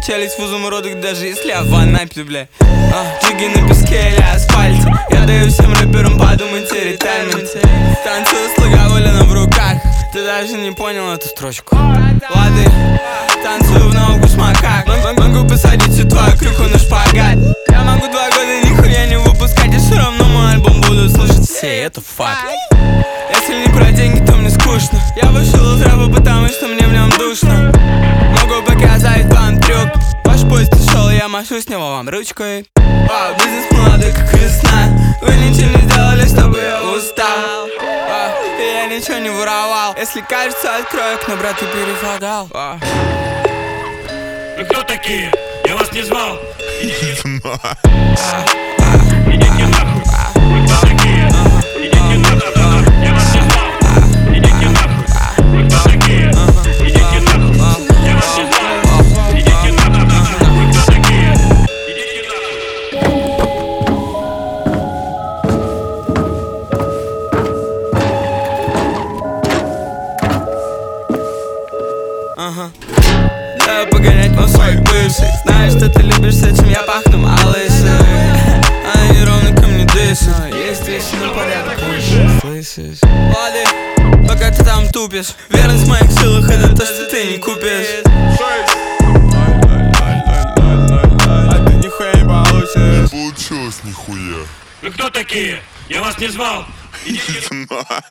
челюсть в изумрудах, даже если я в Анапе, бля. Джиги на песке или асфальте. Я даю всем рэперам подумать о ретайменте. Танцую с Логовулиным в руках. Ты даже не понял эту строчку. Лады, танцую в ногу с макак. Могу посадить всю твою клюку на шпагат. Я могу 2 года нихуя не выпускать, и все равно мой альбом будут слушать все, это факт. Если не про деньги, то мне скучно. Я вышел из рэпа, потому что мне в нем душно. Могу показать вам трюк. Ваш поезд ушел, я машу с него вам ручкой. Бизнес молодой, как весна. Вы ничего не сделали, чтобы я устал. И я ничего не воровал. Если кажется, открою окно, брат, ты перефагал. Вы кто такие? Я вас не звал. Идите нахуй. Вы кто такие? Идите нахуй. Я вас не звал. Идите нахуй. Вы кто такие? Идите нахуй. Я вас не звал. Идите нахуй. Вы кто такие? Идите нахуй. Давай погонять мой своих бывших. Знаешь, что ты любишь, с этим я пахну малышей. Она неровно ко мне дышит. Есть вещи на порядок выше. Слышишь? Лады, пока ты там тупишь. Верность в моих силах, это то, что ты не купишь. А ты нихуя не получишь. Не получилось нихуя. Вы кто такие? Я вас не звал. Идите